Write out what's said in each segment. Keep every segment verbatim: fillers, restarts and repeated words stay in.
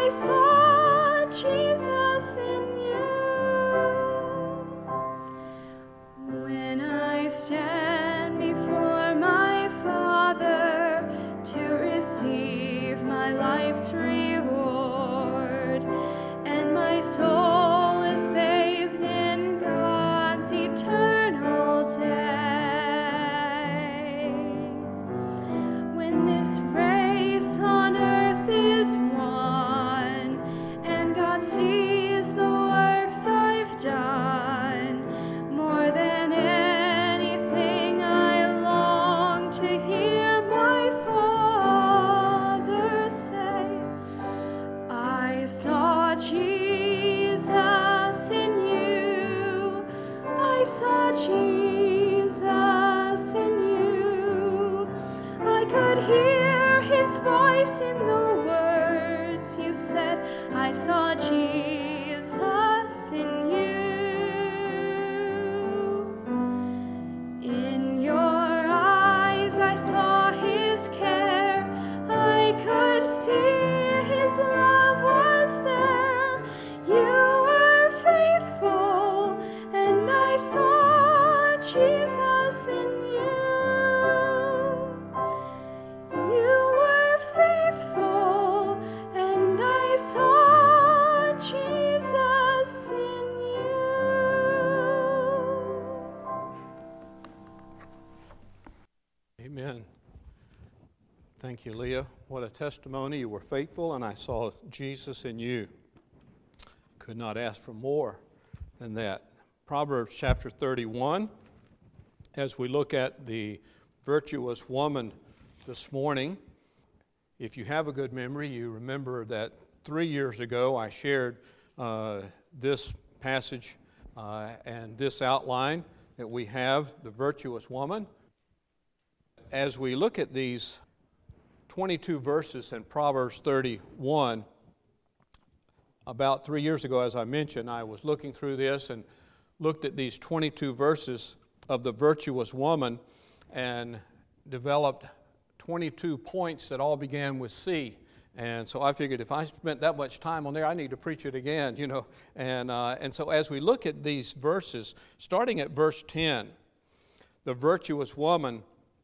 I saw Jesus in you. When I stand before my Father to receive my life's reward, and my soul is bathed in God's eternal day, when this race on earth is won, and God sees the works I've done, more than anything I long to hear my Father say, I saw Jesus in you, I saw Jesus in you, I could hear his voice in the words you said, I saw Jesus in you. In your eyes I saw his care, I could see his love was there. You were faithful, and I saw Jesus in you. You were faithful, and I saw Jesus in you. Amen. Thank you, Leah. What a testimony. You were faithful, and I saw Jesus in you. Could not ask for more than that. Proverbs chapter thirty-one, as we look at the virtuous woman this morning, if you have a good memory, you remember that three years ago I shared uh, this passage uh, and this outline that we have, the virtuous woman. As we look at these twenty-two verses in Proverbs thirty-one, about three years ago, as I mentioned, I was looking through this and looked at these twenty-two verses of the virtuous woman and developed twenty-two points that all began with C. And so I figured if I spent that much time on there, I need to preach it again, you know. And, uh, and so as we look at these verses, starting at verse ten, the virtuous woman,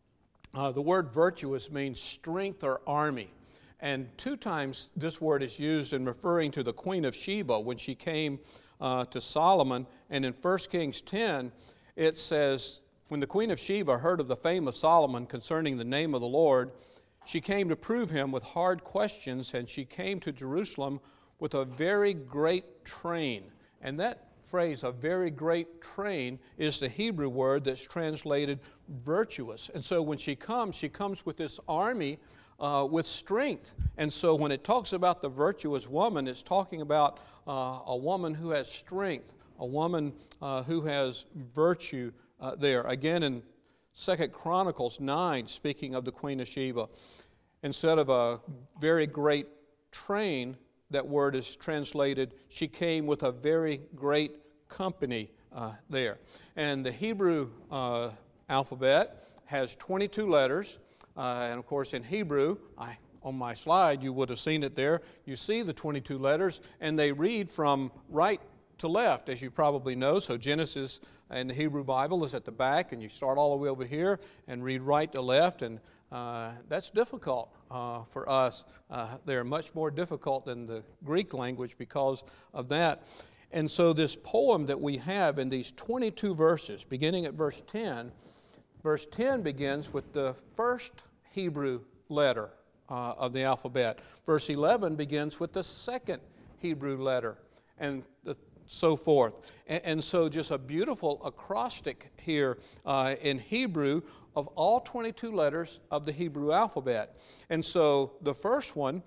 Uh, the word virtuous means strength or army. And two times this word is used in referring to the Queen of Sheba when she came uh, to Solomon. And in First Kings ten, it says, when the Queen of Sheba heard of the fame of Solomon concerning the name of the Lord, she came to prove him with hard questions, and she came to Jerusalem with a very great train. And that phrase, a very great train, is the Hebrew word that's translated virtuous. And so when she comes, she comes with this army uh, with strength. And so when it talks about the virtuous woman, it's talking about uh, a woman who has strength, a woman uh, who has virtue uh, there. Again, in Second Chronicles nine, speaking of the Queen of Sheba, instead of a very great train, that word is translated, she came with a very great company uh, there. And the Hebrew uh, alphabet has twenty-two letters. Uh, and of course in Hebrew, I, on my slide you would have seen it there, you see the twenty-two letters, and they read from right to left, as you probably know. So Genesis in the Hebrew Bible is at the back, and you start all the way over here and read right to left, and uh, that's difficult uh, for us. Uh, they're much more difficult than the Greek language because of that. And so this poem that we have in these twenty-two verses, beginning at verse ten, verse ten begins with the first Hebrew letter uh, of the alphabet. Verse eleven begins with the second Hebrew letter, and the so forth. And, and so just a beautiful acrostic here uh, in Hebrew of all twenty-two letters of the Hebrew alphabet. And so the first one,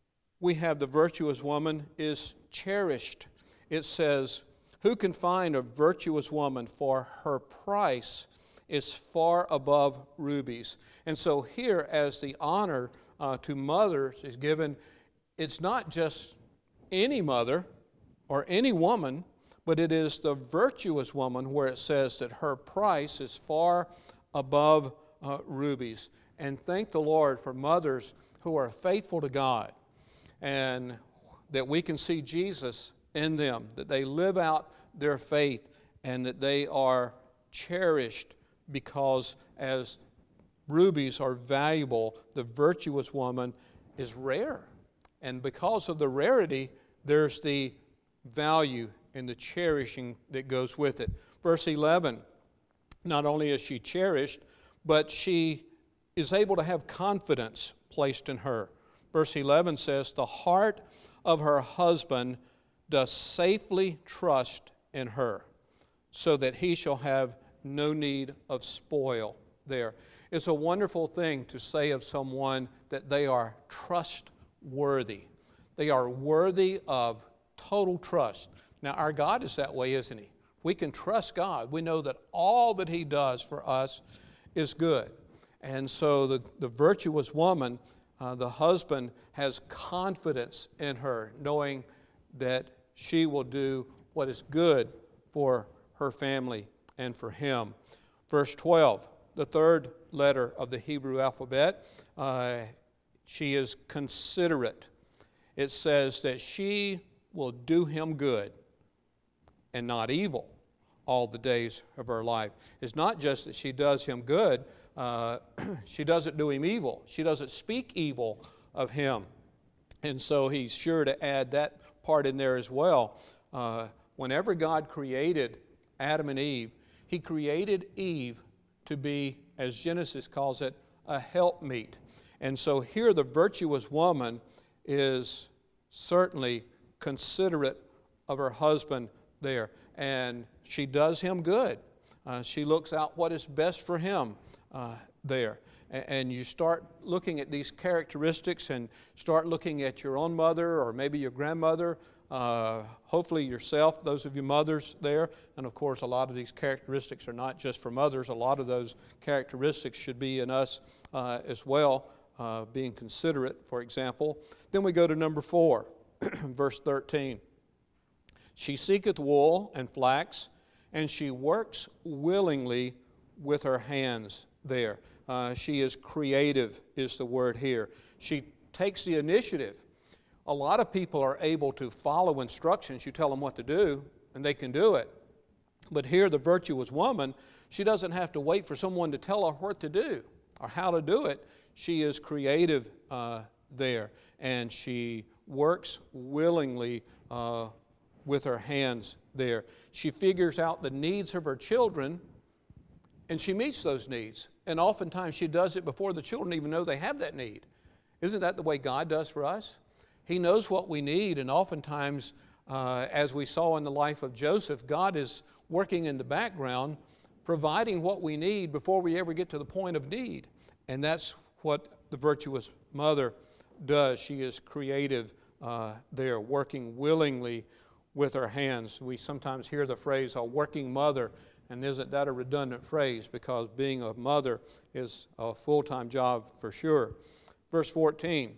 we have the virtuous woman is cherished. It says, who can find a virtuous woman, for her price is far above rubies. And so here, as the honor uh, to mothers is given, it's not just any mother or any woman, but it is the virtuous woman, where it says that her price is far above uh, rubies. And thank the Lord for mothers who are faithful to God. And that we can see Jesus in them, that they live out their faith, and that they are cherished because as rubies are valuable, the virtuous woman is rare. And because of the rarity, there's the value and the cherishing that goes with it. Verse eleven, not only is she cherished, but she is able to have confidence placed in her. Verse eleven says, the heart of her husband does safely trust in her, so that he shall have no need of spoil there. It's a wonderful thing to say of someone that they are trustworthy. They are worthy of total trust. Now, our God is that way, isn't He? We can trust God. We know that all that He does for us is good. And so the, the virtuous woman, uh, the husband has confidence in her, knowing that she will do what is good for her family and for him. Verse twelve, the third letter of the Hebrew alphabet, uh, she is considerate. It says that she will do him good and not evil all the days of her life. It's not just that she does him good, uh, she doesn't do him evil. She doesn't speak evil of him. And so he's sure to add that part in there as well. Uh, whenever God created Adam and Eve, He created Eve to be, as Genesis calls it, a helpmeet. And so here the virtuous woman is certainly considerate of her husband there. And she does him good. Uh, she looks out what is best for him uh, there. And, and you start looking at these characteristics and start looking at your own mother or maybe your grandmother, uh, hopefully yourself, those of you mothers there. And of course, a lot of these characteristics are not just for mothers. A lot of those characteristics should be in us uh, as well, uh, being considerate, for example. Then we go to number four, verse thirteen. She seeketh wool and flax, and she works willingly with her hands there. Uh, she is creative, is the word here. She takes the initiative. A lot of people are able to follow instructions. You tell them what to do, and they can do it. But here, the virtuous woman, she doesn't have to wait for someone to tell her what to do or how to do it. She is creative uh, there, and she works willingly uh, with her hands there. She figures out the needs of her children, and she meets those needs. And oftentimes she does it before the children even know they have that need. Isn't that the way God does for us? He knows what we need, and oftentimes, uh, as we saw in the life of Joseph, God is working in the background, providing what we need before we ever get to the point of need. And that's what the virtuous mother does. She is creative uh, there, working willingly with her hands. We sometimes hear the phrase, a working mother, and isn't that a redundant phrase? Because being a mother is a full-time job for sure. Verse fourteen,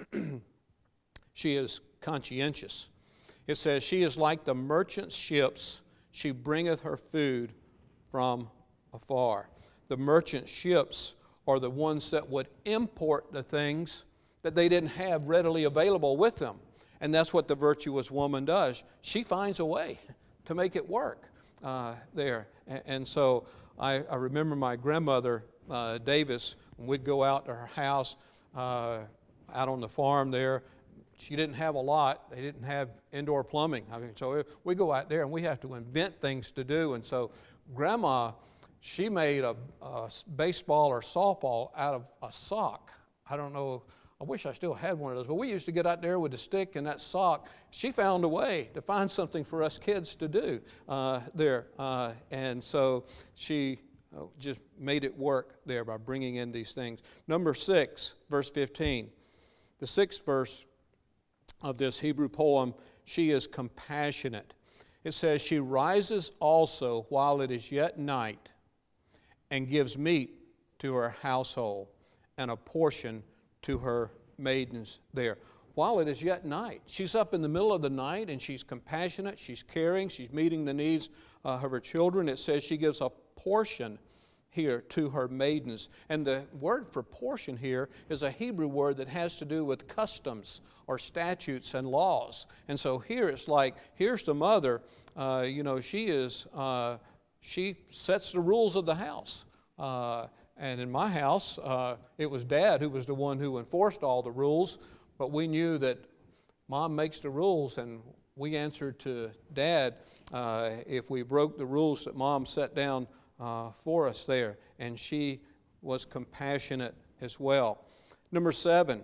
she is conscientious. It says, she is like the merchant ships, she bringeth her food from afar. The merchant ships are the ones that would import the things that they didn't have readily available with them. And that's what the virtuous woman does. She finds a way to make it work uh, there. And, and so I, I remember my grandmother, uh, Davis, when we'd go out to her house, uh, out on the farm there. She didn't have a lot. They didn't have indoor plumbing. I mean, so we go out there and we have to invent things to do. And so Grandma, she made a, a baseball or softball out of a sock. I don't know. I wish I still had one of those. But we used to get out there with a stick and that sock. She found a way to find something for us kids to do uh, there. Uh, and so she uh, just made it work there by bringing in these things. Number six, verse fifteen. The sixth verse of this Hebrew poem, she is compassionate. It says, she rises also while it is yet night and gives meat to her household and a portion to her maidens there. While it is yet night. She's up in the middle of the night and she's compassionate, she's caring, she's meeting the needs uh, of her children. It says she gives a portion here to her maidens. And the word for portion here is a Hebrew word that has to do with customs or statutes and laws. And so here it's like, here's the mother, uh, you know, she is, uh, she sets the rules of the house. Uh, and in my house, uh, it was Dad who was the one who enforced all the rules, but we knew that Mom makes the rules, and we answered to Dad uh, if we broke the rules that Mom set down uh, for us there. And she was compassionate as well. Number seven,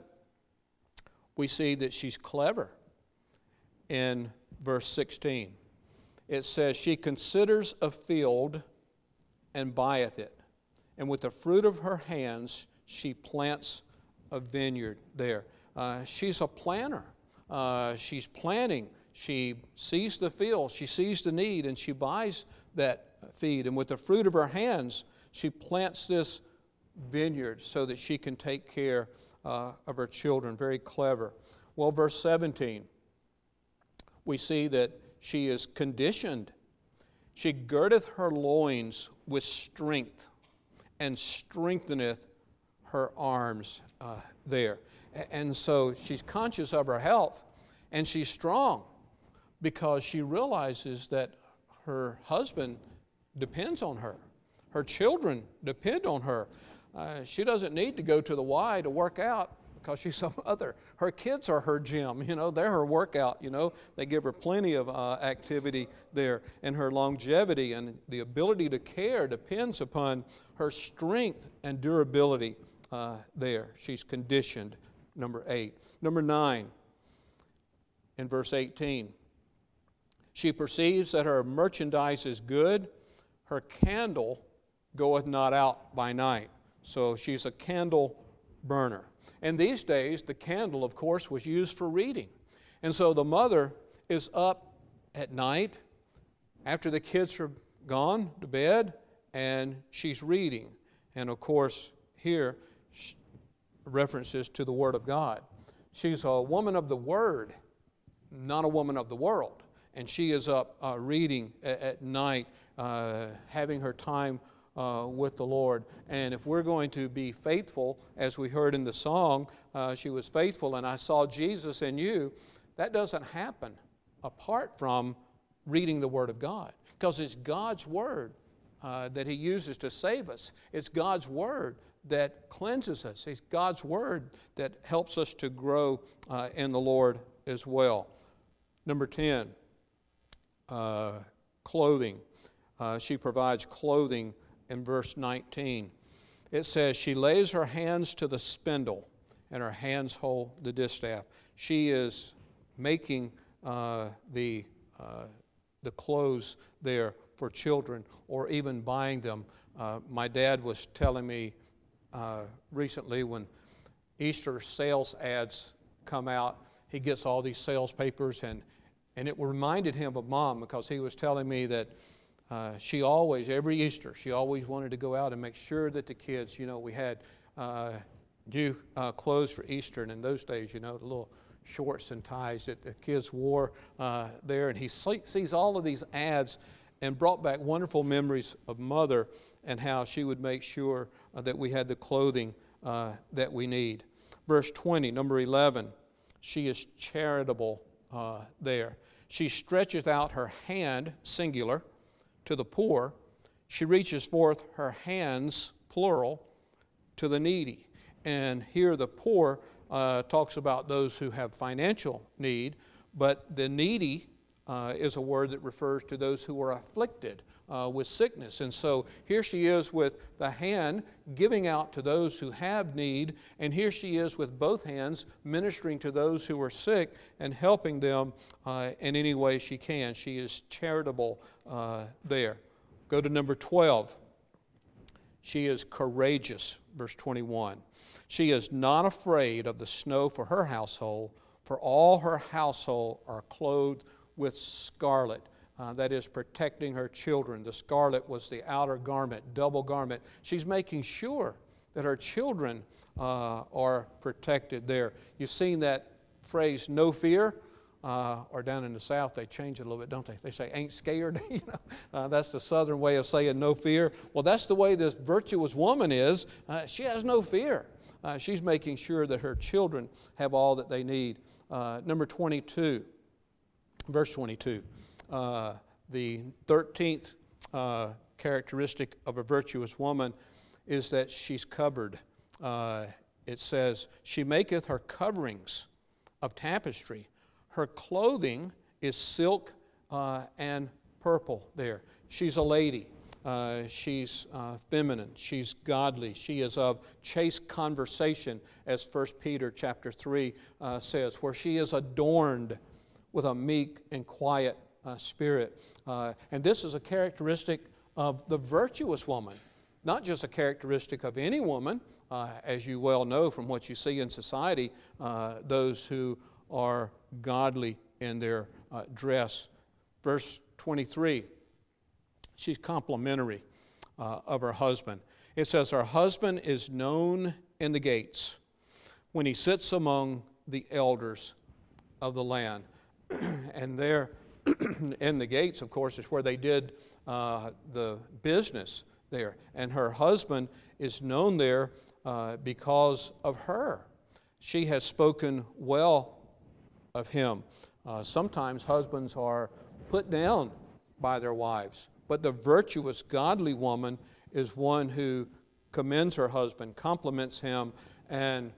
we see that she's clever in verse sixteen. It says, she considers a field and buyeth it, and with the fruit of her hands she plants a vineyard there. Uh, she's a planner. Uh, she's planning. She sees the field, she sees the need, and she buys that feed. And with the fruit of her hands, she plants this vineyard so that she can take care uh, of her children. Very clever. Well, verse seventeen, we see that she is conditioned. She girdeth her loins with strength, and strengtheneth her arms uh, there. And so she's conscious of her health, and she's strong because she realizes that her husband depends on her. Her children depend on her. Uh, she doesn't need to go to the Y to work out because she's a mother. Her kids are her gym, you know, they're her workout, you know. They give her plenty of uh, activity there, and her longevity and the ability to care depends upon her strength and durability uh, there. She's conditioned, number eight. Number nine, in verse eighteen, she perceives that her merchandise is good, her candle goeth not out by night. So she's a candle burner. And these days, the candle, of course, was used for reading. And so the mother is up at night after the kids are gone to bed, and she's reading. And of course, here, references to the Word of God. She's a woman of the Word, not a woman of the world. And she is up uh, reading at, at night, uh, having her time uh, with the Lord. And if we're going to be faithful, as we heard in the song, uh, she was faithful and I saw Jesus in you, that doesn't happen apart from reading the Word of God. Because it's God's Word uh, that He uses to save us. It's God's Word that cleanses us. It's God's Word that helps us to grow uh, in the Lord as well. Number ten, uh, clothing. Uh, she provides clothing in verse nineteen. It says, she lays her hands to the spindle, and her hands hold the distaff. She is making uh, the, uh, the clothes there for children, or even buying them. Uh, my dad was telling me uh, recently when Easter sales ads come out, he gets all these sales papers, and, and it reminded him of Mom, because he was telling me that uh, she always, every Easter, she always wanted to go out and make sure that the kids, you know, we had uh, new uh, clothes for Easter, and in those days, you know, the little shorts and ties that the kids wore uh, there, and he see, sees all of these ads and brought back wonderful memories of Mother and how she would make sure uh, that we had the clothing uh, that we need. Verse twenty, number eleven, she is charitable uh, there. She stretcheth out her hand, singular, to the poor. She reaches forth her hands, plural, to the needy. And here the poor uh, talks about those who have financial need, but the needy uh, is a word that refers to those who are afflicted uh, with sickness. And so here she is with the hand giving out to those who have need, and here she is with both hands ministering to those who are sick and helping them uh, in any way she can. She is charitable uh, there. Go to number twelve. She is courageous, verse twenty-one. She is not afraid of the snow for her household, for all her household are clothed with scarlet. Uh, that is protecting her children. The scarlet was the outer garment, double garment. She's making sure that her children uh, are protected there. You've seen that phrase, no fear? uh, or down in the South, they change it a little bit, don't they? They say, ain't scared. you know, uh, that's the Southern way of saying no fear. Well, that's the way this virtuous woman is. Uh, she has no fear. Uh, she's making sure that her children have all that they need. Uh, number twenty-two, verse twenty-two, uh, the thirteenth uh, characteristic of a virtuous woman is that she's covered. Uh, it says, she maketh her coverings of tapestry. Her clothing is silk uh, and purple there. She's a lady. Uh, she's uh, feminine. She's godly. She is of chaste conversation, as First Peter chapter three uh, says, where she is adorned with a meek and quiet uh, spirit. Uh, and this is a characteristic of the virtuous woman, not just a characteristic of any woman. Uh, as you well know from what you see in society, uh, those who are godly in their uh, dress. Verse twenty-three, she's complimentary uh, of her husband. It says, her husband is known in the gates when he sits among the elders of the land. And there in the gates, of course, is where they did uh, the business there. And her husband is known there uh, because of her. She has spoken well of him. Uh, sometimes husbands are put down by their wives, but the virtuous, godly woman is one who commends her husband, compliments him, and,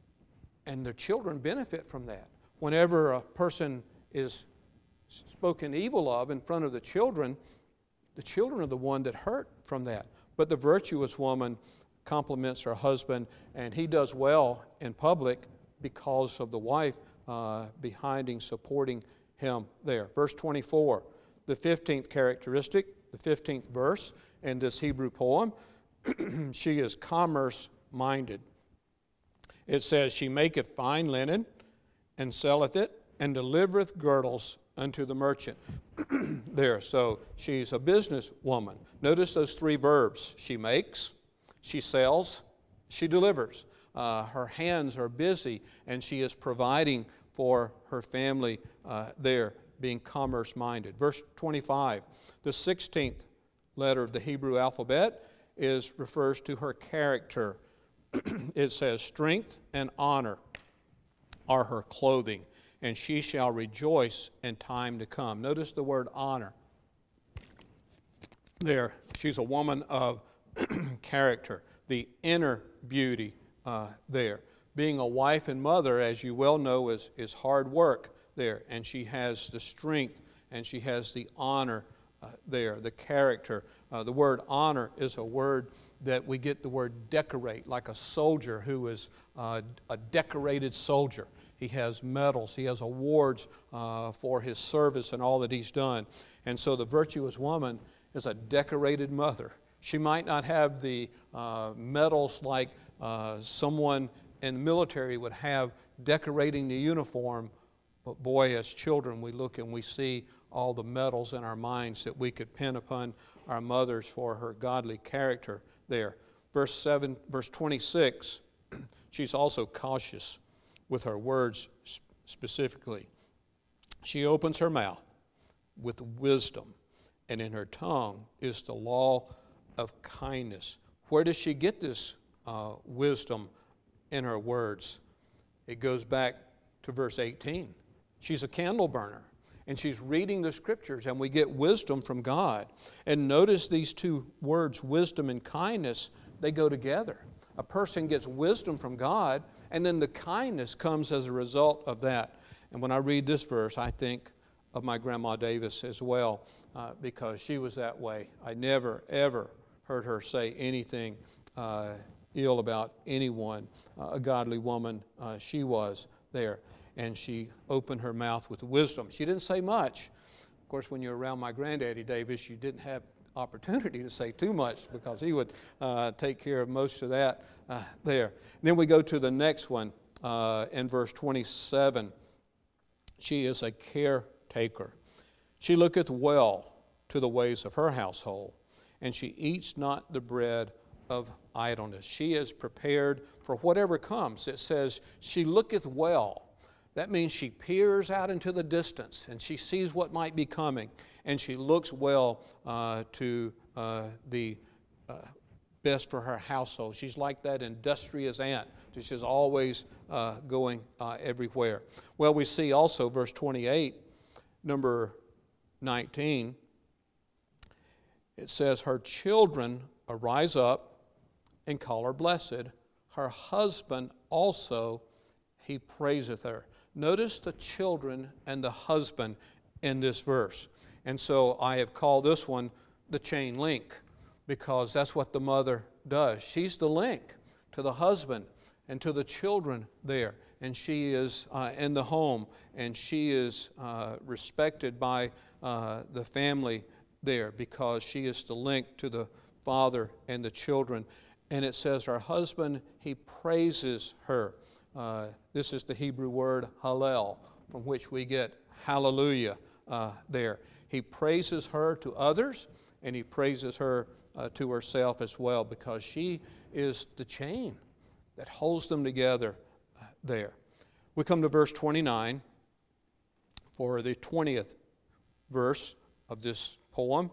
and their children benefit from that. Whenever a person is spoken evil of in front of the children, the children are the one that hurt from that. But the virtuous woman compliments her husband, and he does well in public because of the wife uh, behind him, supporting him there. Verse twenty-four, the fifteenth characteristic, the fifteenth verse in this Hebrew poem, she is commerce-minded. It says, she maketh fine linen, and selleth it, and delivereth girdles unto the merchant. There, so she's a businesswoman. Notice those three verbs. She makes, she sells, she delivers. Uh, her hands are busy, and she is providing for her family uh, there, being commerce-minded. Verse twenty-five, the sixteenth letter of the Hebrew alphabet is refers to her character. It says, strength and honor are her clothing, and she shall rejoice in time to come. Notice the word honor. There, she's a woman of character, the inner beauty uh, there. Being a wife and mother, as you well know, is, is hard work there, and she has the strength and she has the honor uh, there, the character. Uh, the word honor is a word that we get the word decorate, like a soldier who is uh, a decorated soldier. He has medals, he has awards uh, for his service and all that he's done. And so the virtuous woman is a decorated mother. She might not have the uh, medals like uh, someone in the military would have decorating the uniform, but boy, as children, we look and we see all the medals in our minds that we could pin upon our mothers for her godly character there. Verse seven, verse twenty-six, she's also cautious with her words specifically. She opens her mouth with wisdom, and in her tongue is the law of kindness. Where does she get this uh, wisdom in her words? It goes back to verse eighteen. She's a candle burner, and she's reading the scriptures, and we get wisdom from God. And notice these two words, wisdom and kindness, they go together. A person gets wisdom from God, and then the kindness comes as a result of that. And when I read this verse, I think of my Grandma Davis as well, uh, because she was that way. I never, ever heard her say anything uh, ill about anyone. Uh, a godly woman uh, she was there. And she opened her mouth with wisdom. She didn't say much. Of course, when you're around my granddaddy Davis, you didn't have opportunity to say too much because he would uh, take care of most of that uh, there. And then we go to the next one uh, in verse twenty-seven. She is a caretaker. She looketh well to the ways of her household, and she eats not the bread of idleness. She is prepared for whatever comes. It says, she looketh well. That means she peers out into the distance and she sees what might be coming, and she looks well uh, to uh, the uh, best for her household. She's like that industrious ant. She's always uh, going uh, everywhere. Well, we see also verse twenty-eight, number nineteen, it says, her children arise up and call her blessed. Her husband also, he praiseth her. Notice the children and the husband in this verse. And so I have called this one the chain link, because that's what the mother does. She's the link to the husband and to the children there. And she is uh, in the home, and she is uh, respected by uh, the family there, because she is the link to the father and the children. And it says her husband, he praises her. Uh, this is the Hebrew word hallel, from which we get hallelujah uh, there. He praises her to others, and he praises her uh, to herself as well, because she is the chain that holds them together uh, there. We come to verse twenty-nine for the twentieth verse of this poem,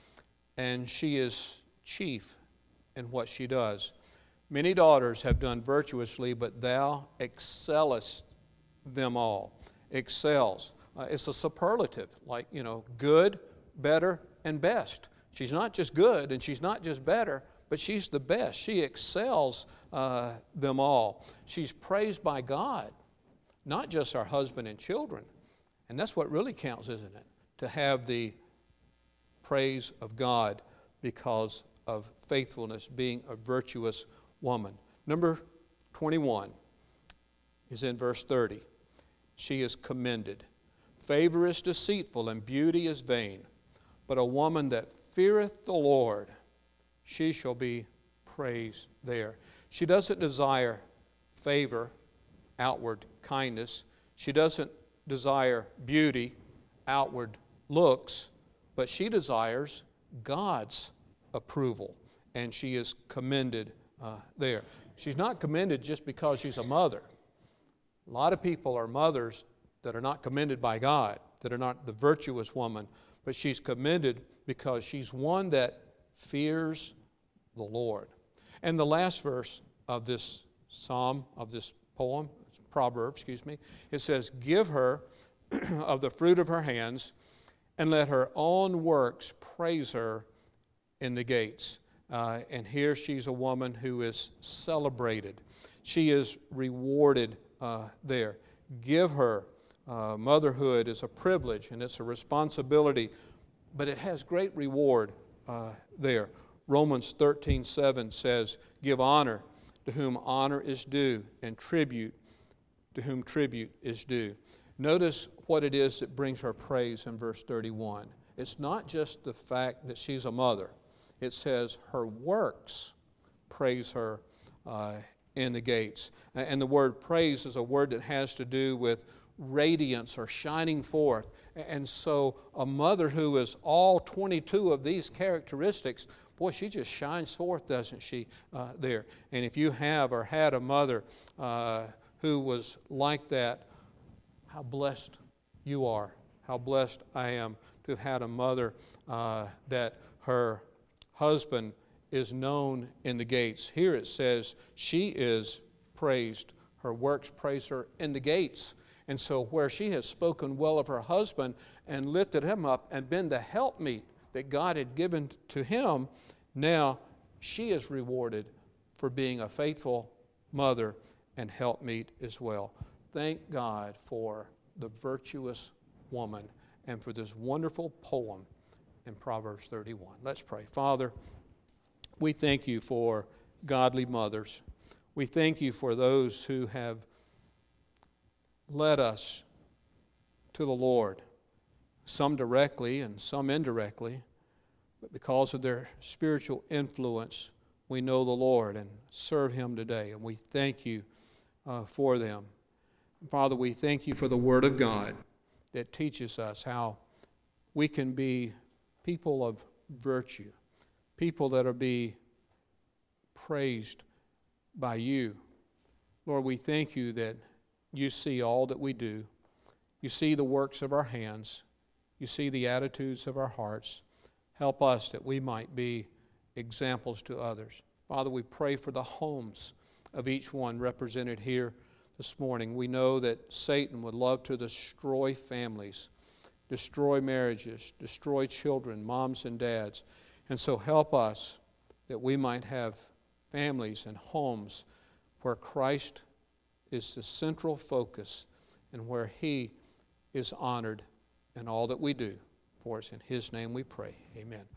and she is chief in what she does. Many daughters have done virtuously, but thou excellest them all. Excels. Uh, it's a superlative, like, you know, good, better, and best. She's not just good, and she's not just better, but she's the best. She excels uh, them all. She's praised by God, not just our husband and children. And that's what really counts, isn't it? To have the praise of God because of faithfulness, being a virtuous woman. Number twenty-one is in verse thirty. She is commended. Favor is deceitful and beauty is vain, but a woman that feareth the Lord, she shall be praised there. She doesn't desire favor, outward kindness. She doesn't desire beauty, outward looks, but she desires God's approval, and she is commended uh, there. She's not commended just because she's a mother. A lot of people are mothers that are not commended by God, that are not the virtuous woman, but she's commended because she's one that fears the Lord. And the last verse of this psalm, of this poem, proverb, excuse me, it says, give her of the fruit of her hands, and let her own works praise her in the gates. Uh, and here she's a woman who is celebrated. She is rewarded uh, there. Give her. Uh, motherhood is a privilege and it's a responsibility, but it has great reward uh, there. Romans thirteen seven says, give honor to whom honor is due, and tribute to whom tribute is due. Notice what it is that brings her praise in verse thirty-one. It's not just the fact that she's a mother. It says her works praise her uh, in the gates. And the word praise is a word that has to do with radiance or shining forth. And so a mother who is all twenty-two of these characteristics, boy, she just shines forth, doesn't she, uh, there. And if you have or had a mother uh, who was like that, how blessed you are. How blessed I am to have had a mother uh, that her husband is known in the gates. Here it says she is praised. Her works praise her in the gates. And so where she has spoken well of her husband and lifted him up and been the helpmeet that God had given to him, now she is rewarded for being a faithful mother and helpmeet as well. Thank God for the virtuous woman and for this wonderful poem in Proverbs thirty-one. Let's pray. Father, we thank you for godly mothers. We thank you for those who have led us to the Lord, some directly and some indirectly, but because of their spiritual influence, we know the Lord and serve Him today, and we thank you uh, for them. Father, we thank you for the Word of God that teaches us how we can be people of virtue, people that are be praised by you. Lord, we thank you that you see all that we do. You see the works of our hands. You see the attitudes of our hearts. Help us that we might be examples to others. Father, we pray for the homes of each one represented here this morning. We know that Satan would love to destroy families, destroy marriages, destroy children, moms and dads. And so help us that we might have families and homes where Christ is the central focus and where He is honored in all that we do. For it's in His name we pray. Amen.